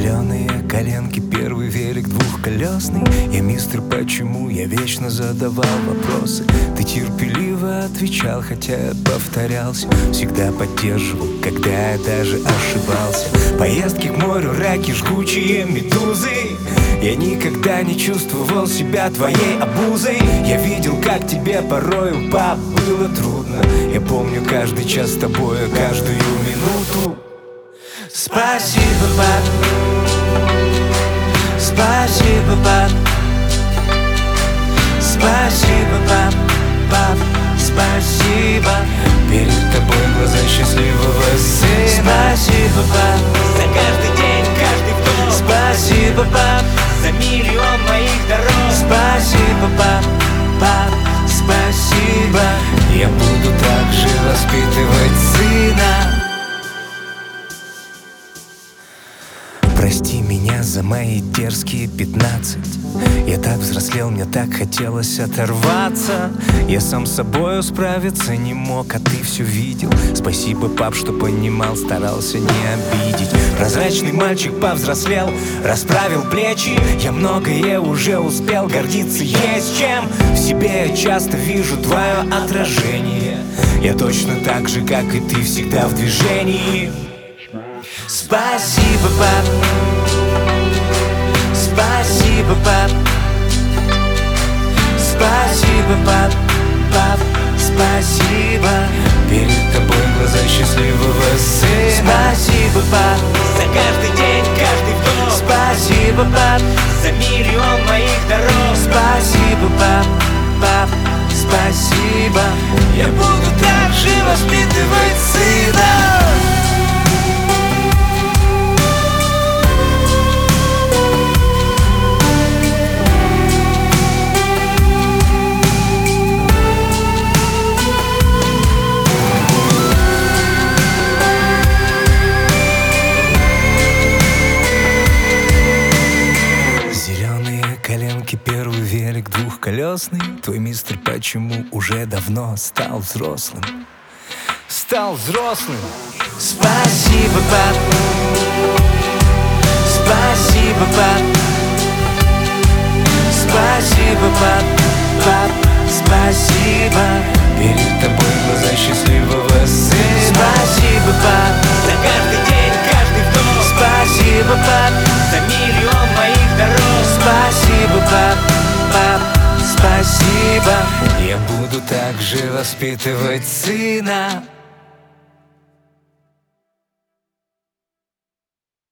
Зеленые коленки, первый велик двухколесный. Я мистер, почему я вечно задавал вопросы. Ты терпеливо отвечал, хотя я повторялся. Всегда поддерживал, когда я даже ошибался. Поездки к морю, раки, жгучие медузы. Я никогда не чувствовал себя твоей обузой. Я видел, как тебе порою, пап, было трудно. Я помню каждый час с тобою, каждую минуту. Спасибо, пап. Спасибо, пап. Спасибо, пап, пап, спасибо. Перед тобой глаза счастливого сына. Спасибо, пап, За каждый день, каждый вдох. спасибо, пап. За миллион моих дорог. Спасибо, пап, пап, спасибо. Я буду так же воспитывать сына. Прости меня за мои дерзкие 15. Я так взрослел, мне так хотелось оторваться. Я сам с собою справиться не мог, а ты все видел. Спасибо, пап, что понимал, старался не обидеть. Прозрачный мальчик повзрослел, расправил плечи. Я многое уже успел, гордиться есть чем. В себе я часто вижу твое отражение. Я точно так же, как и ты, всегда в движении. Спасибо, пап. Спасибо, пап. Спасибо, пап, пап, спасибо. Перед тобой глаза счастливого сына. Спасибо, пап. За каждый день, каждый вдох. Спасибо, пап. За миллион моих дорог. Спасибо, пап, пап, спасибо. Я буду так же воспитывать сына. Коленки, первый велик двухколесный. Твой мистер, почему уже давно стал взрослым. Стал взрослым. Спасибо, пап. Спасибо, пап. Спасибо, пап, пап, спасибо. Перед тобой глаза счастливого сына. Спасибо, пап. За каждый день, каждый вдох. Спасибо, пап. За миллион моих дорог. Спасибо, пап, пап, спасибо. Я буду так же воспитывать сына.